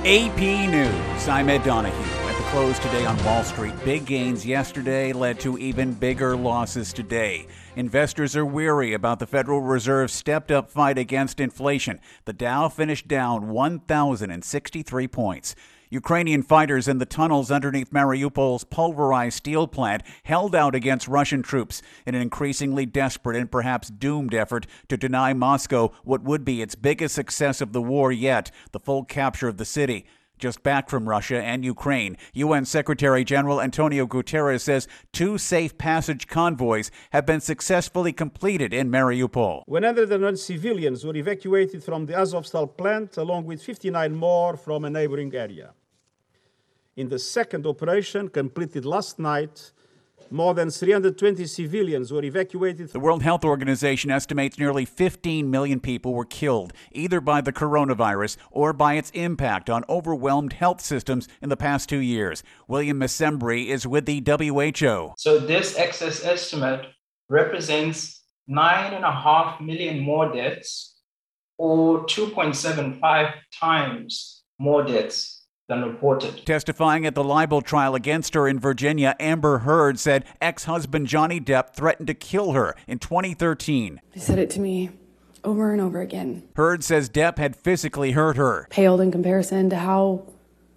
AP News, I'm Ed Donahue. At the close today on Wall Street, big gains yesterday led to even bigger losses today. Investors are weary about the Federal Reserve's stepped-up fight against inflation. The Dow finished down 1,063 points. Ukrainian fighters in the tunnels underneath Mariupol's pulverized steel plant held out against Russian troops in an increasingly desperate and perhaps doomed effort to deny Moscow what would be its biggest success of the war yet, the full capture of the city. Just back from Russia and Ukraine, UN Secretary General Antonio Guterres says 2 safe passage convoys have been successfully completed in Mariupol. 101 civilians were evacuated from the Azovstal plant, along with 59 more from a neighboring area. In the second operation, completed last night, more than 320 civilians were evacuated. The World Health Organization estimates nearly 15 million people were killed, either by the coronavirus or by its impact on overwhelmed health systems in the past 2 years. William Messembri is with the WHO. So this excess estimate represents 9.5 million more deaths, or 2.75 times more deaths than reported. Testifying at the libel trial against her in Virginia, Amber Heard said ex-husband Johnny Depp threatened to kill her in 2013. He said it to me over and over again. Heard says Depp had physically hurt her. Paled in comparison to how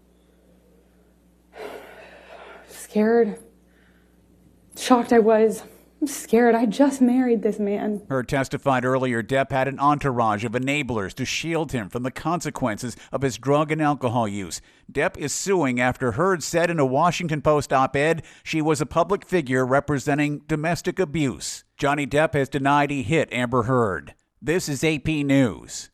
scared, shocked I was. I'm scared. I just married this man. Heard testified earlier Depp had an entourage of enablers to shield him from the consequences of his drug and alcohol use. Depp is suing after Heard said in a Washington Post op-ed she was a public figure representing domestic abuse. Johnny Depp has denied he hit Amber Heard. This is AP News.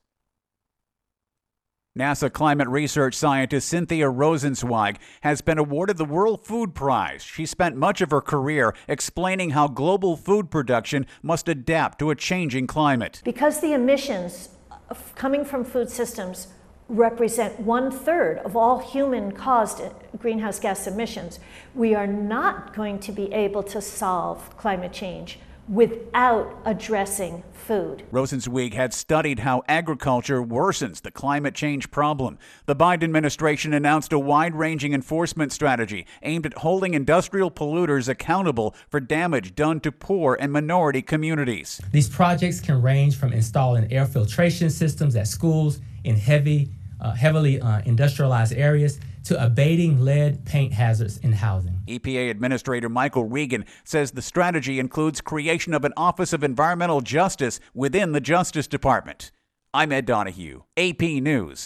NASA climate research scientist Cynthia Rosenzweig has been awarded the World Food Prize. She spent much of her career explaining how global food production must adapt to a changing climate. Because the emissions coming from food systems represent 1/3 of all human-caused greenhouse gas emissions, we are not going to be able to solve climate change without addressing food. Rosenzweig had studied how agriculture worsens the climate change problem. The Biden administration announced a wide-ranging enforcement strategy aimed at holding industrial polluters accountable for damage done to poor and minority communities. These projects can range from installing air filtration systems at schools in heavily industrialized areas to abating lead paint hazards in housing. EPA Administrator Michael Regan says the strategy includes creation of an Office of Environmental Justice within the Justice Department. I'm Ed Donahue, AP News.